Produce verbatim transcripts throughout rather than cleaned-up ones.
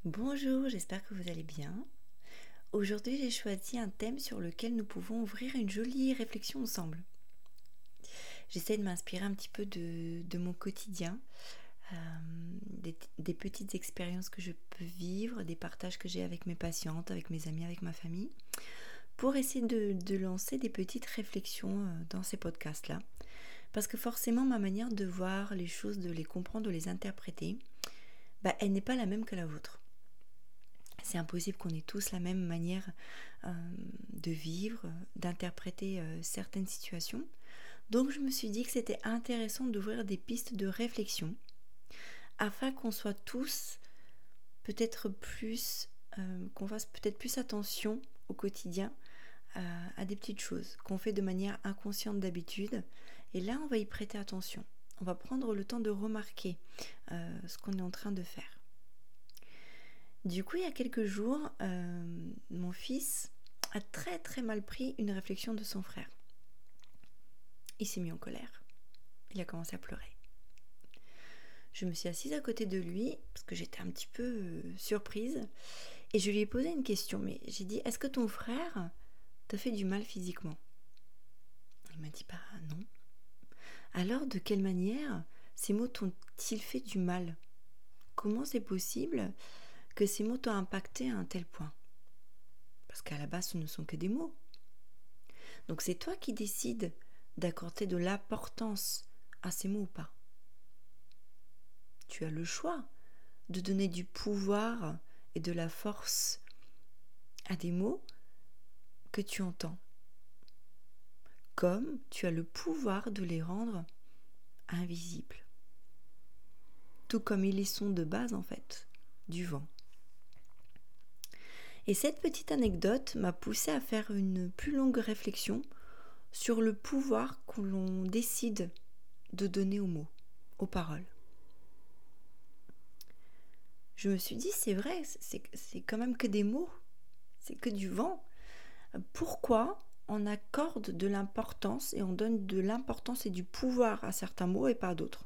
Bonjour, j'espère que vous allez bien. Aujourd'hui, j'ai choisi un thème sur lequel nous pouvons ouvrir une jolie réflexion ensemble. J'essaie de m'inspirer un petit peu de, de mon quotidien, euh, des, des petites expériences que je peux vivre, des partages que j'ai avec mes patientes, avec mes amis, avec ma famille, pour essayer de, de lancer des petites réflexions dans ces podcasts-là. Parce que forcément, ma manière de voir les choses, de les comprendre, de les interpréter, bah, elle n'est pas la même que la vôtre. C'est impossible qu'on ait tous la même manière euh, de vivre, d'interpréter euh, certaines situations. Donc je me suis dit que c'était intéressant d'ouvrir des pistes de réflexion afin qu'on soit tous peut-être plus, euh, qu'on fasse peut-être plus attention au quotidien euh, à des petites choses qu'on fait de manière inconsciente d'habitude. Et là, on va y prêter attention. On va prendre le temps de remarquer euh, ce qu'on est en train de faire. Du coup, il y a quelques jours, euh, mon fils a très très mal pris une réflexion de son frère. Il s'est mis en colère. Il a commencé à pleurer. Je me suis assise à côté de lui, parce que j'étais un petit peu euh, surprise, et je lui ai posé une question, mais j'ai dit, est-ce que ton frère t'a fait du mal physiquement ? Il m'a dit, bah non. Alors, de quelle manière ces mots t'ont-ils fait du mal ? Comment c'est possible que ces mots t'ont impacté à un tel point ? Parce qu'à la base, ce ne sont que des mots. Donc c'est toi qui décides d'accorder de l'importance à ces mots ou pas. Tu as le choix de donner du pouvoir et de la force à des mots que tu entends. Comme tu as le pouvoir de les rendre invisibles. Tout comme ils y sont de base en fait, du vent. Et cette petite anecdote m'a poussée à faire une plus longue réflexion sur le pouvoir que l'on décide de donner aux mots, aux paroles. Je me suis dit, c'est vrai, c'est, c'est quand même que des mots, c'est que du vent. Pourquoi on accorde de l'importance et on donne de l'importance et du pouvoir à certains mots et pas à d'autres ?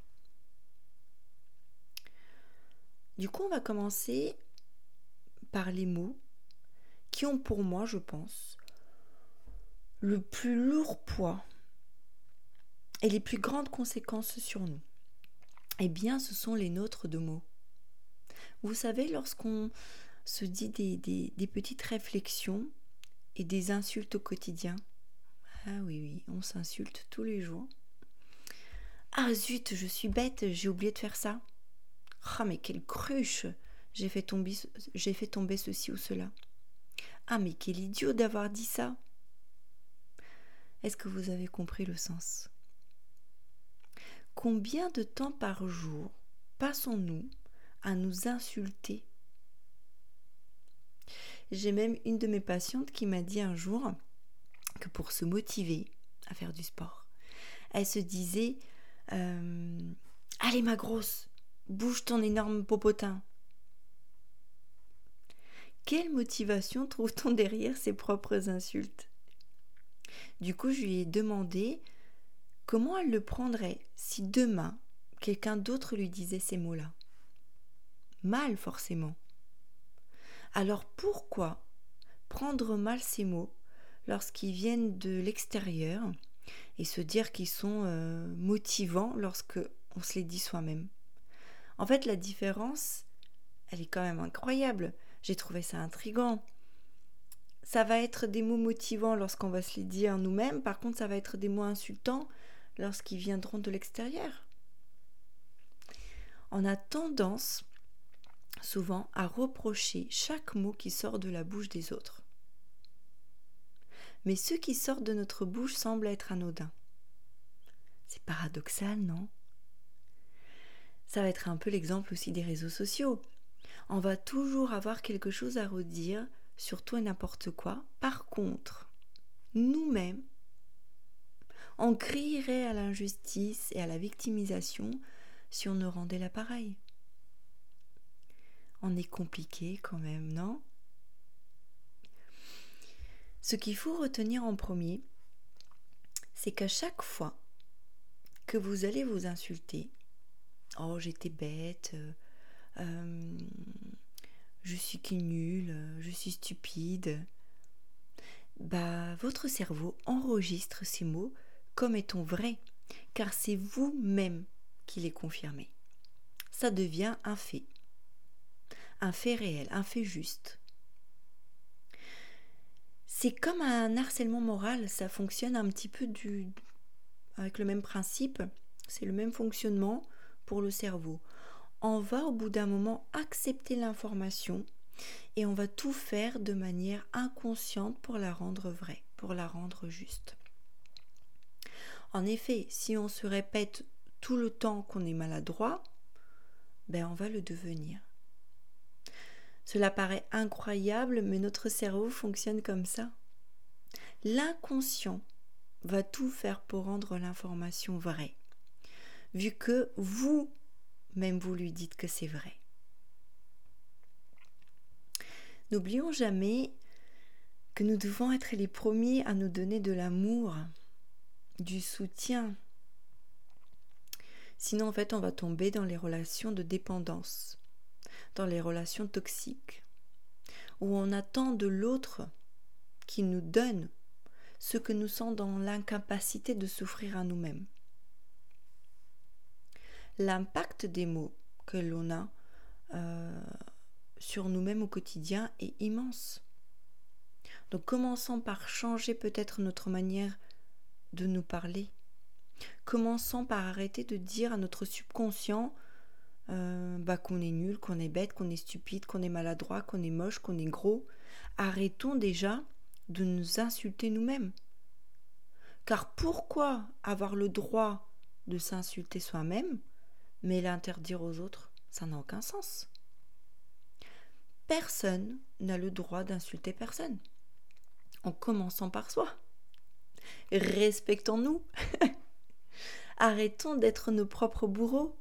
Du coup, on va commencer par les mots qui ont pour moi, je pense, le plus lourd poids et les plus grandes conséquences sur nous. Eh bien, ce sont les nôtres de mots. Vous savez, lorsqu'on se dit des, des, des petites réflexions et des insultes au quotidien, ah oui, oui, on s'insulte tous les jours. Ah zut, je suis bête, j'ai oublié de faire ça. Ah mais quelle cruche, j'ai fait tomber, j'ai fait tomber ceci ou cela. Ah mais quel idiot d'avoir dit ça. Est-ce que vous avez compris le sens ? Combien de temps par jour passons-nous à nous insulter ? J'ai même une de mes patientes qui m'a dit un jour que pour se motiver à faire du sport, elle se disait euh, « Allez ma grosse, bouge ton énorme popotin !» Quelle motivation trouve-t-on derrière ses propres insultes ? Du coup, je lui ai demandé comment elle le prendrait si demain, quelqu'un d'autre lui disait ces mots-là. Mal, forcément. Alors pourquoi prendre mal ces mots lorsqu'ils viennent de l'extérieur et se dire qu'ils sont euh, motivants lorsque on se les dit soi-même ? En fait, la différence, elle est quand même incroyable. J'ai trouvé ça intriguant. Ça va être des mots motivants lorsqu'on va se les dire nous-mêmes. Par contre, ça va être des mots insultants lorsqu'ils viendront de l'extérieur. On a tendance, souvent, à reprocher chaque mot qui sort de la bouche des autres. Mais ceux qui sortent de notre bouche semblent être anodins. C'est paradoxal, non ? Ça va être un peu l'exemple aussi des réseaux sociaux. On va toujours avoir quelque chose à redire sur tout et n'importe quoi. Par contre, nous-mêmes, on crierait à l'injustice et à la victimisation si on ne rendait l'appareil. On est compliqué quand même, non ? Ce qu'il faut retenir en premier, c'est qu'à chaque fois que vous allez vous insulter, « Oh, j'étais bête, euh, je suis qu'une nulle, je suis stupide, bah, votre cerveau enregistre ces mots comme étant vrais, car c'est vous-même qui les confirmez. Ça devient un fait, un fait réel, un fait juste. C'est comme un harcèlement moral, ça fonctionne un petit peu du, avec le même principe, c'est le même fonctionnement pour le cerveau. On va au bout d'un moment accepter l'information et on va tout faire de manière inconsciente pour la rendre vraie, pour la rendre juste. En effet, si on se répète tout le temps qu'on est maladroit, ben on va le devenir. Cela paraît incroyable, mais notre cerveau fonctionne comme ça. L'inconscient va tout faire pour rendre l'information vraie, vu que vous, même vous lui dites que c'est vrai. N'oublions jamais que nous devons être les premiers à nous donner de l'amour, du soutien. Sinon, en fait, on va tomber dans les relations de dépendance, dans les relations toxiques, où on attend de l'autre qu'il nous donne ce que nous sommes dans l'incapacité de s'offrir à nous-mêmes. L'impact des mots que l'on a euh, sur nous-mêmes au quotidien est immense. Donc commençons par changer peut-être notre manière de nous parler. Commençons par arrêter de dire à notre subconscient euh, bah, qu'on est nul, qu'on est bête, qu'on est stupide, qu'on est maladroit, qu'on est moche, qu'on est gros. Arrêtons déjà de nous insulter nous-mêmes. Car pourquoi avoir le droit de s'insulter soi-même, mais l'interdire aux autres, ça n'a aucun sens. Personne n'a le droit d'insulter personne. En commençant par soi. Respectons-nous. Arrêtons d'être nos propres bourreaux.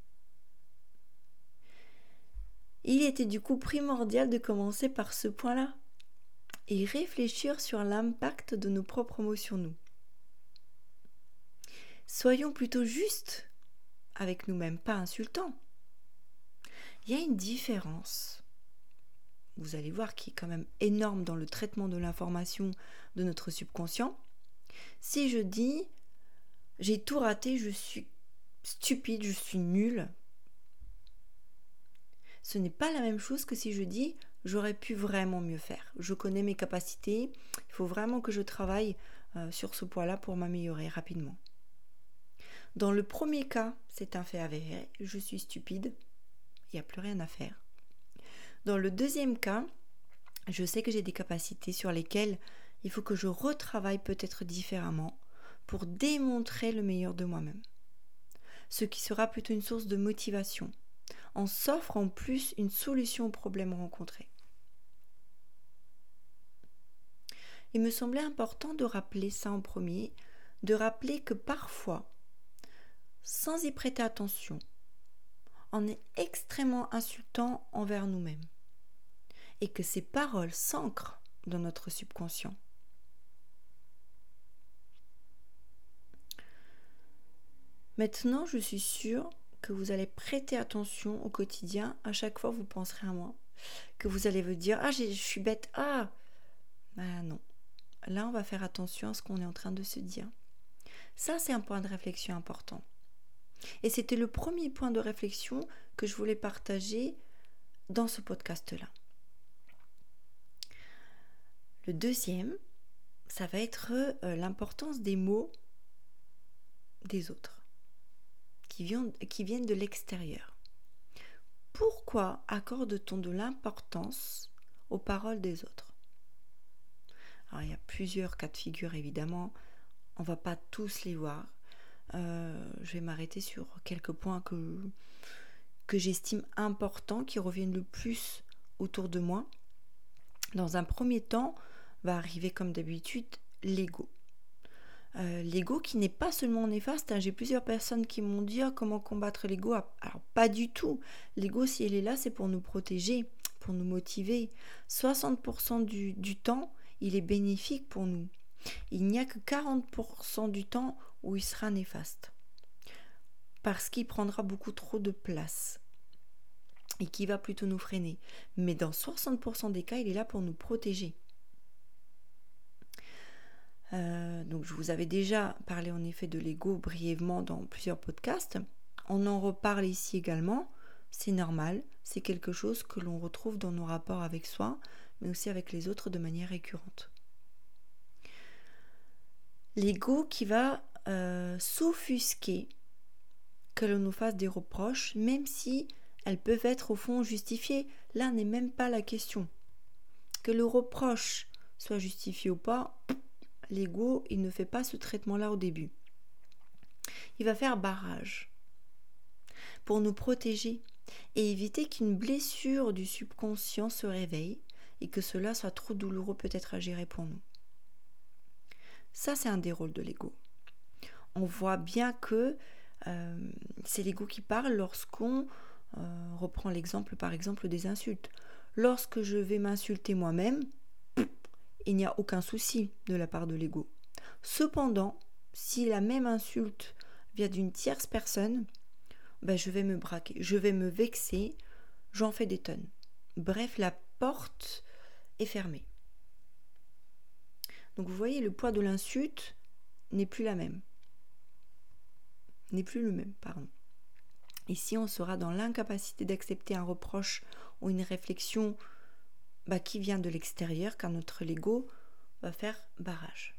Il était du coup primordial de commencer par ce point-là et réfléchir sur l'impact de nos propres mots sur nous. Soyons plutôt justes avec nous-mêmes, pas insultants. Il y a une différence, vous allez voir, qui est quand même énorme dans le traitement de l'information de notre subconscient. Si je dis « j'ai tout raté, je suis stupide, je suis nulle », ce n'est pas la même chose que si je dis « j'aurais pu vraiment mieux faire, je connais mes capacités, il faut vraiment que je travaille euh, sur ce point-là pour m'améliorer rapidement ». Dans le premier cas, c'est un fait avéré, je suis stupide, il n'y a plus rien à faire. Dans le deuxième cas, je sais que j'ai des capacités sur lesquelles il faut que je retravaille peut-être différemment pour démontrer le meilleur de moi-même. Ce qui sera plutôt une source de motivation. On s'offre en plus une solution aux problèmes rencontrés. Il me semblait important de rappeler ça en premier, de rappeler que parfois, sans y prêter attention, on est extrêmement insultant envers nous-mêmes et que ces paroles s'ancrent dans notre subconscient. Maintenant, je suis sûre que vous allez prêter attention au quotidien. À chaque fois, vous penserez à moi. Que vous allez vous dire « Ah, je suis bête. Ah !» Ben non. Là, on va faire attention à ce qu'on est en train de se dire. Ça, c'est un point de réflexion important. Et c'était le premier point de réflexion que je voulais partager dans ce podcast-là. Le deuxième, ça va être euh, l'importance des mots des autres, qui viennent, qui viennent de l'extérieur. Pourquoi accorde-t-on de l'importance aux paroles des autres ? Alors, il y a plusieurs cas de figure, évidemment. On ne va pas tous les voir. Euh, je vais m'arrêter sur quelques points que, que j'estime importants, qui reviennent le plus autour de moi. Dans un premier temps, va arriver comme d'habitude l'ego. Euh, l'ego qui n'est pas seulement néfaste, hein. J'ai plusieurs personnes qui m'ont dit oh, comment combattre l'ego. Alors pas du tout. L'ego, si elle est là, c'est pour nous protéger, pour nous motiver. soixante pour cent du, du temps, il est bénéfique pour nous. Il n'y a que quarante pour cent du temps où il sera néfaste. Parce qu'il prendra beaucoup trop de place. et qui va plutôt nous freiner. Mais dans soixante pour cent des cas, il est là pour nous protéger. Euh, donc je vous avais déjà parlé en effet de l'ego brièvement dans plusieurs podcasts. On en reparle ici également. C'est normal, c'est quelque chose que l'on retrouve dans nos rapports avec soi, mais aussi avec les autres de manière récurrente. L'ego qui va euh, s'offusquer que l'on nous fasse des reproches, même si elles peuvent être au fond justifiées. Là n'est même pas la question. Que le reproche soit justifié ou pas, l'ego, il ne fait pas ce traitement-là au début. Il va faire barrage pour nous protéger et éviter qu'une blessure du subconscient se réveille et que cela soit trop douloureux peut-être à gérer pour nous. Ça, c'est un des rôles de l'ego. On voit bien que euh, c'est l'ego qui parle lorsqu'on euh, reprend l'exemple par exemple des insultes. Lorsque je vais m'insulter moi-même, il n'y a aucun souci de la part de l'ego. Cependant, si la même insulte vient d'une tierce personne, ben je vais me braquer, je vais me vexer, j'en fais des tonnes. Bref, la porte est fermée. Donc vous voyez, le poids de l'insulte n'est plus la même. N'est plus le même, pardon. Ici, on sera dans l'incapacité d'accepter un reproche ou une réflexion bah, qui vient de l'extérieur, car notre ego va faire barrage.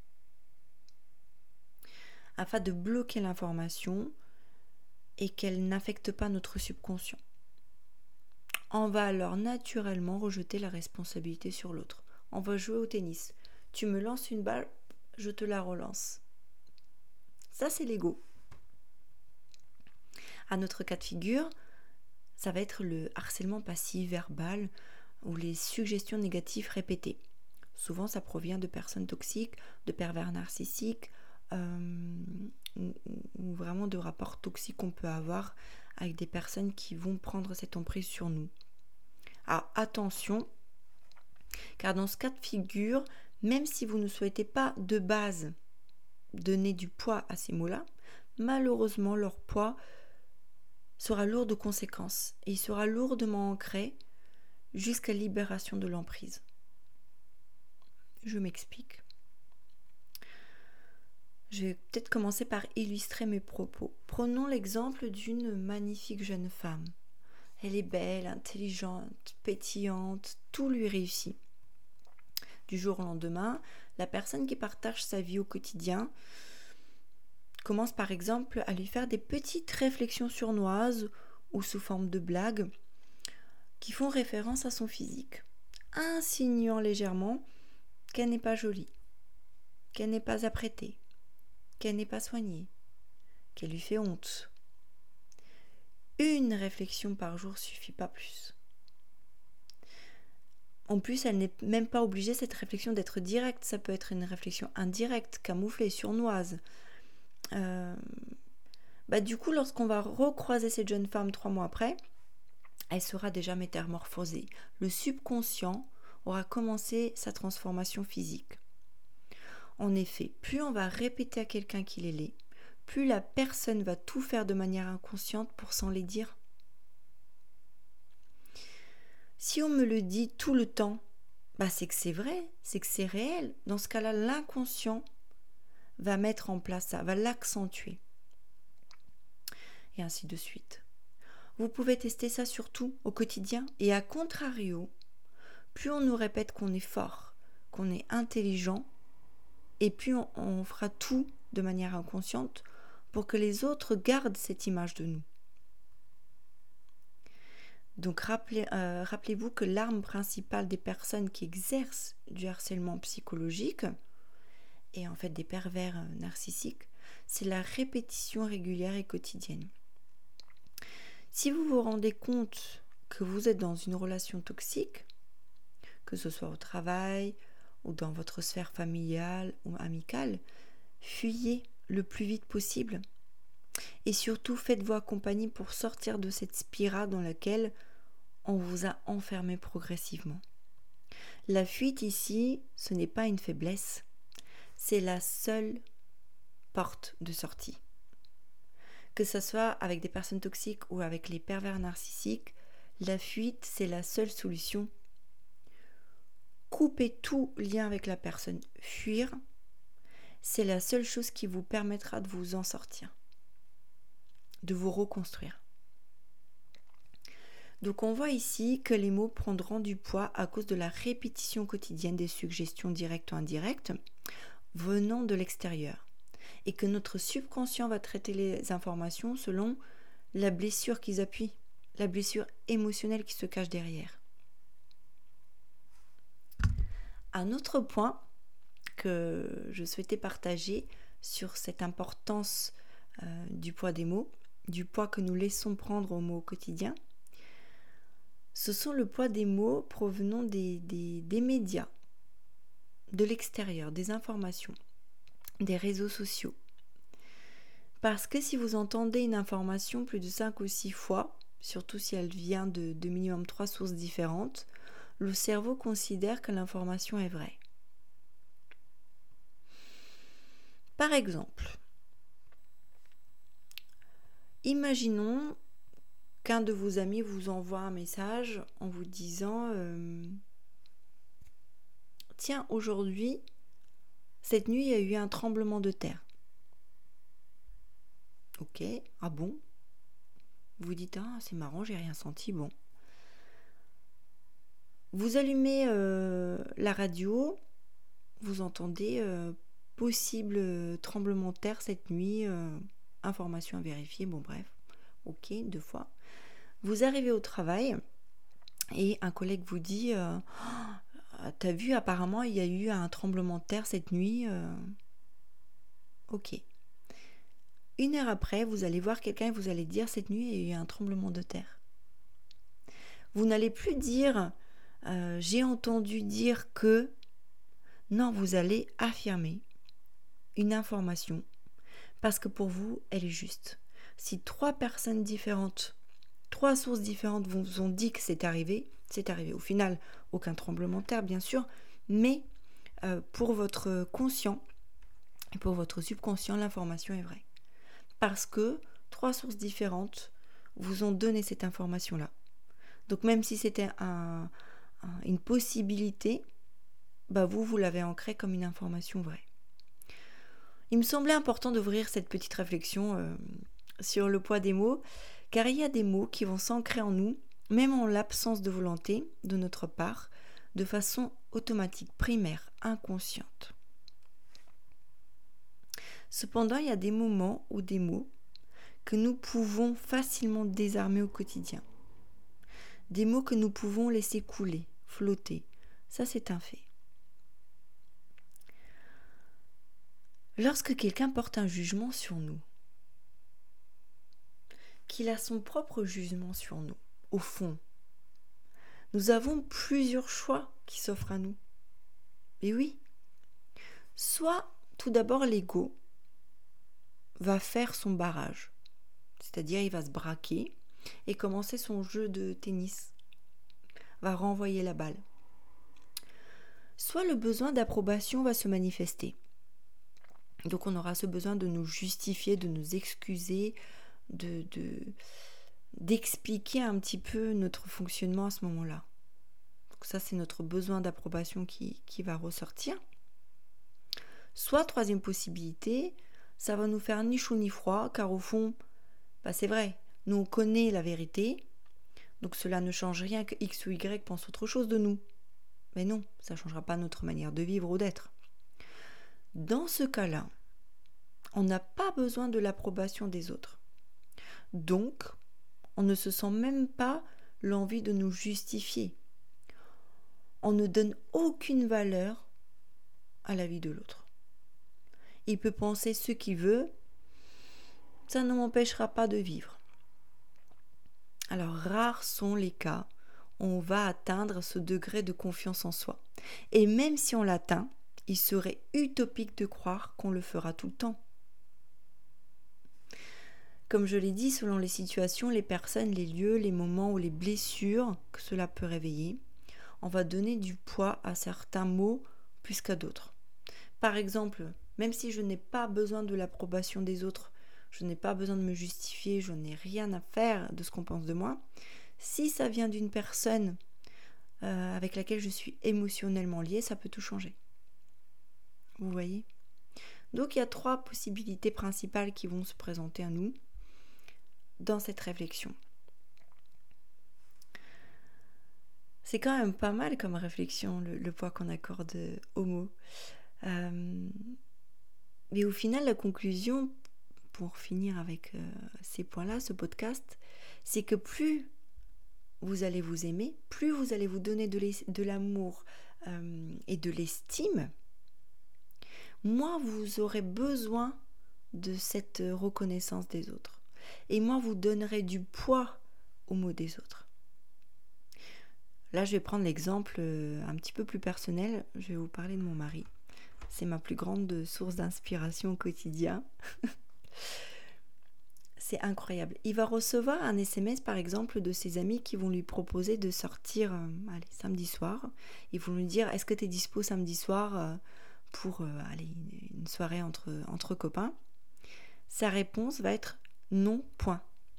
Afin de bloquer l'information et qu'elle n'affecte pas notre subconscient. On va alors naturellement rejeter la responsabilité sur l'autre. On va jouer au tennis. Tu me lances une balle, je te la relance. Ça, c'est l'ego. À notre cas de figure, ça va être le harcèlement passif verbal ou les suggestions négatives répétées. Souvent, ça provient de personnes toxiques, de pervers narcissiques, euh, ou, ou vraiment de rapports toxiques qu'on peut avoir avec des personnes qui vont prendre cette emprise sur nous. Alors attention, car dans ce cas de figure, même si vous ne souhaitez pas de base donner du poids à ces mots-là, malheureusement leur poids sera lourd de conséquences et il sera lourdement ancré jusqu'à libération de l'emprise. Je m'explique. Je vais peut-être commencer par illustrer mes propos. Prenons l'exemple d'une magnifique jeune femme. Elle est belle, intelligente, pétillante, tout lui réussit. Du jour au lendemain, la personne qui partage sa vie au quotidien commence par exemple à lui faire des petites réflexions sournoises ou sous forme de blagues qui font référence à son physique, insinuant légèrement qu'elle n'est pas jolie, qu'elle n'est pas apprêtée, qu'elle n'est pas soignée, qu'elle lui fait honte. Une réflexion par jour suffit, pas plus. En plus, elle n'est même pas obligée, cette réflexion, d'être directe. Ça peut être une réflexion indirecte, camouflée, sournoise. Euh, bah du coup, lorsqu'on va recroiser cette jeune femme trois mois après, elle sera déjà métamorphosée. Le subconscient aura commencé sa transformation physique. En effet, plus on va répéter à quelqu'un qu'il est laid, plus la personne va tout faire de manière inconsciente pour s'en laidir. Si on me le dit tout le temps, bah c'est que c'est vrai, c'est que c'est réel. Dans ce cas-là, l'inconscient va mettre en place ça, va l'accentuer. Et ainsi de suite. Vous pouvez tester ça surtout au quotidien. Et à contrario, plus on nous répète qu'on est fort, qu'on est intelligent, et plus on, on fera tout de manière inconsciente pour que les autres gardent cette image de nous. Donc rappelez, euh, rappelez-vous que l'arme principale des personnes qui exercent du harcèlement psychologique et en fait des pervers narcissiques, c'est la répétition régulière et quotidienne. Si vous vous rendez compte que vous êtes dans une relation toxique, que ce soit au travail ou dans votre sphère familiale ou amicale, fuyez le plus vite possible. Et surtout, faites-vous accompagner pour sortir de cette spirale dans laquelle on vous a enfermé progressivement. La fuite ici, ce n'est pas une faiblesse, c'est la seule porte de sortie. Que ce soit avec des personnes toxiques ou avec les pervers narcissiques, La fuite, c'est la seule solution. Couper tout lien avec la personne. Fuir, c'est la seule chose qui vous permettra de vous en sortir, de vous reconstruire. Donc on voit ici que les mots prendront du poids à cause de la répétition quotidienne des suggestions directes ou indirectes venant de l'extérieur, et que notre subconscient va traiter les informations selon la blessure qu'ils appuient, la blessure émotionnelle qui se cache derrière. Un autre point que je souhaitais partager sur cette importance euh, du poids des mots, du poids que nous laissons prendre aux mots au quotidien, ce sont le poids des mots provenant des, des, des médias, de l'extérieur, des informations, des réseaux sociaux. Parce que si vous entendez une information plus de cinq ou six fois, surtout si elle vient de, de minimum trois sources différentes, le cerveau considère que l'information est vraie. Par exemple, imaginons qu'un de vos amis vous envoie un message en vous disant euh, « Tiens, aujourd'hui, cette nuit, il y a eu un tremblement de terre. » Ok, ah bon? Vous dites « Ah, c'est marrant, j'ai rien senti, bon. » Vous allumez euh, la radio, vous entendez euh, « Possible tremblement de terre cette nuit, euh, information à vérifier, bon bref. » Ok, deux fois. Vous arrivez au travail et un collègue vous dit euh, oh, « T'as vu, apparemment, il y a eu un tremblement de terre cette nuit. Euh... » Ok. Une heure après, vous allez voir quelqu'un et vous allez dire « Cette nuit, il y a eu un tremblement de terre. » Vous n'allez plus dire euh, « J'ai entendu dire que... » Non, vous allez affirmer une information parce que pour vous, elle est juste. Si trois personnes différentes, trois sources différentes vous ont dit que c'est arrivé, c'est arrivé. Au final, aucun tremblement de terre, bien sûr, mais euh, pour votre conscient et pour votre subconscient, l'information est vraie. Parce que trois sources différentes vous ont donné cette information-là. Donc même si c'était un, un, une possibilité, bah vous, vous l'avez ancrée comme une information vraie. Il me semblait important d'ouvrir cette petite réflexion euh, sur le poids des mots, car il y a des mots qui vont s'ancrer en nous, même en l'absence de volonté de notre part, de façon automatique, primaire, inconsciente. Cependant, il y a des moments ou des mots que nous pouvons facilement désarmer au quotidien. Des mots que nous pouvons laisser couler, flotter. Ça, c'est un fait. Lorsque quelqu'un porte un jugement sur nous, qu'il a son propre jugement sur nous, au fond, nous avons plusieurs choix qui s'offrent à nous. Et oui, soit tout d'abord l'ego va faire son barrage, c'est-à-dire il va se braquer et commencer son jeu de tennis, va renvoyer la balle. Soit le besoin d'approbation va se manifester. Donc on aura ce besoin de nous justifier, de nous excuser, de, de, d'expliquer un petit peu notre fonctionnement à ce moment-là. Donc ça, c'est notre besoin d'approbation qui, qui va ressortir. Soit, troisième possibilité, ça va nous faire ni chaud ni froid, car au fond, bah c'est vrai, nous on connaît la vérité, donc cela ne change rien que X ou Y pense autre chose de nous. Mais non, ça ne changera pas notre manière de vivre ou d'être. Dans ce cas-là, on n'a pas besoin de l'approbation des autres. Donc, on ne se sent même pas l'envie de nous justifier. On ne donne aucune valeur à la vie de l'autre. Il peut penser ce qu'il veut, ça ne m'empêchera pas de vivre. Alors, rares sont les cas où on va atteindre ce degré de confiance en soi. Et même si on l'atteint, il serait utopique de croire qu'on le fera tout le temps. Comme je l'ai dit, selon les situations, les personnes, les lieux, les moments ou les blessures que cela peut réveiller, on va donner du poids à certains mots plus qu'à d'autres. Par exemple, même si je n'ai pas besoin de l'approbation des autres, je n'ai pas besoin de me justifier, je n'ai rien à faire de ce qu'on pense de moi, Si ça vient d'une personne euh, avec laquelle je suis émotionnellement liée, ça peut tout changer. Vous voyez ? Donc il y a trois possibilités principales qui vont se présenter à nous dans cette réflexion. C'est quand même pas mal comme réflexion, le, le poids qu'on accorde aux mots. Euh, mais au final, la conclusion, pour finir avec euh, ces points-là, ce podcast, c'est que plus vous allez vous aimer, plus vous allez vous donner de, de l'amour euh, et de l'estime, moins vous aurez besoin de cette reconnaissance des autres. Et moins vous donnerez du poids aux mots des autres. Là, je vais prendre l'exemple un petit peu plus personnel. Je vais vous parler de mon mari. C'est ma plus grande source d'inspiration au quotidien. C'est incroyable. Il va recevoir un S M S, par exemple, de ses amis qui vont lui proposer de sortir euh, allez, samedi soir. Ils vont lui dire, est-ce que tu es dispo samedi soir euh, pour euh, allez, une soirée entre, entre copains ? Sa réponse va être non, point.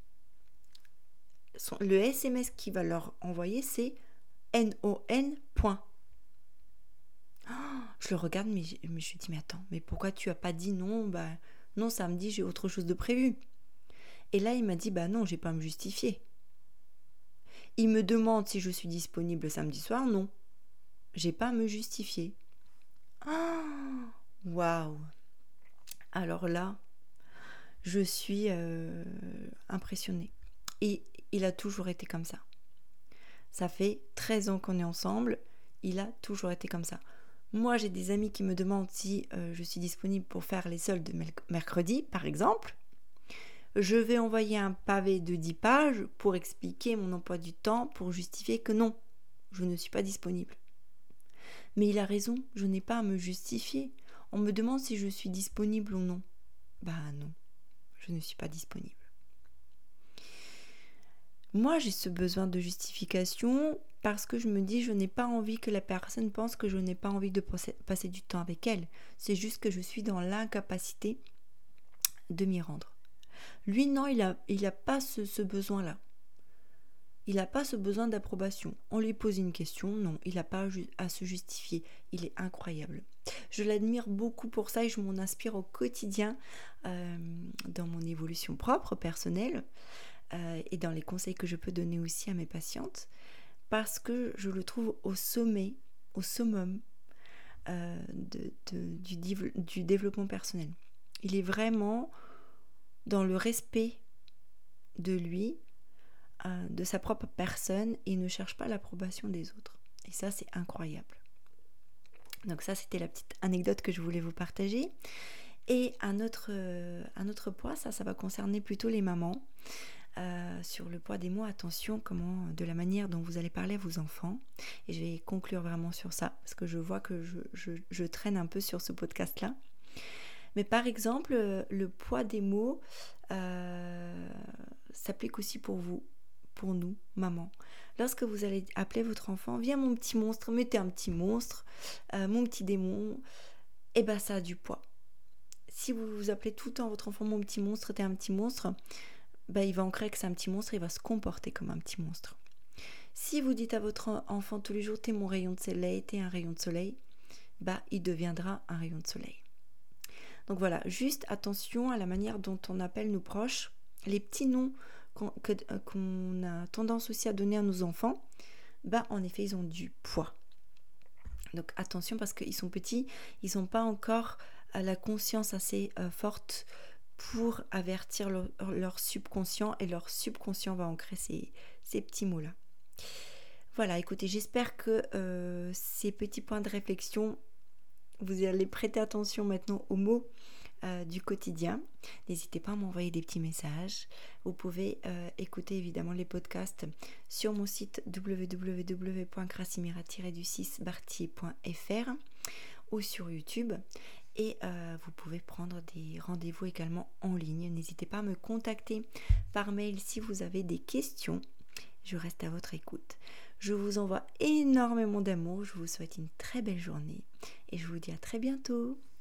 Son, le S M S qu'il va leur envoyer, c'est N O N, point. Oh, je le regarde, mais je, mais je me dis, mais attends, mais pourquoi tu as pas dit non ? Bah, non, samedi, j'ai autre chose de prévu. Et là, il m'a dit, bah non, j'ai pas à me justifier. Il me demande si je suis disponible samedi soir, non. J'ai pas à me justifier. Waouh wow. Alors là, je suis euh, impressionnée. Et il a toujours été comme ça. Ça fait treize ans qu'on est ensemble, il a toujours été comme ça. Moi, j'ai des amis qui me demandent si euh, je suis disponible pour faire les soldes de mercredi, par exemple. Je vais envoyer un pavé de dix pages pour expliquer mon emploi du temps, pour justifier que non, je ne suis pas disponible. Mais il a raison, je n'ai pas à me justifier. On me demande si je suis disponible ou non. Bah non, je ne suis pas disponible. Moi, j'ai ce besoin de justification parce que je me dis je n'ai pas envie que la personne pense que je n'ai pas envie de passer du temps avec elle. C'est juste que je suis dans l'incapacité de m'y rendre. Lui, non, il n'a il a pas ce, ce besoin-là. Il n'a pas ce besoin d'approbation. On lui pose une question, non, il n'a pas à se justifier. Il est incroyable. Je l'admire beaucoup pour ça et je m'en inspire au quotidien euh, dans mon évolution propre, personnelle. Euh, et dans les conseils que je peux donner aussi à mes patientes, parce que je le trouve au sommet, au summum euh, de, de, du, div- du développement personnel. Il est vraiment dans le respect de lui, euh, de sa propre personne, et il ne cherche pas l'approbation des autres. Et ça, c'est incroyable. Donc ça, c'était la petite anecdote que je voulais vous partager. Et un autre, euh, un autre point, ça, ça va concerner plutôt les mamans. Euh, sur le poids des mots, attention comment, de la manière dont vous allez parler à vos enfants. Et je vais conclure vraiment sur ça, parce que je vois que je, je, je traîne un peu sur ce podcast-là. Mais par exemple, le poids des mots euh, s'applique aussi pour vous, pour nous, maman. Lorsque vous allez appeler votre enfant, viens mon petit monstre, mettez un petit monstre, euh, mon petit démon, et ben ça a du poids. Si vous vous appelez tout le temps votre enfant mon petit monstre, t'es un petit monstre, bah, il va en créer que c'est un petit monstre, il va se comporter comme un petit monstre. Si vous dites à votre enfant tous les jours, t'es mon rayon de soleil, t'es un rayon de soleil, bah, il deviendra un rayon de soleil. Donc voilà, juste attention à la manière dont on appelle nos proches, les petits noms qu'on, que, qu'on a tendance aussi à donner à nos enfants, bah, en effet, ils ont du poids. Donc attention parce qu'ils sont petits, ils n'ont pas encore la conscience assez euh, forte pour avertir leur, leur subconscient, et leur subconscient va ancrer ces, ces petits mots-là. Voilà, écoutez, j'espère que euh, ces petits points de réflexion, vous allez prêter attention maintenant aux mots euh, du quotidien. N'hésitez pas à m'envoyer des petits messages. Vous pouvez euh, écouter évidemment les podcasts sur mon site w w w point gracimira tiret du six bartier point f r ou sur YouTube. Et euh, vous pouvez prendre des rendez-vous également en ligne. N'hésitez pas à me contacter par mail si vous avez des questions. Je reste à votre écoute. Je vous envoie énormément d'amour. Je vous souhaite une très belle journée. Et je vous dis à très bientôt.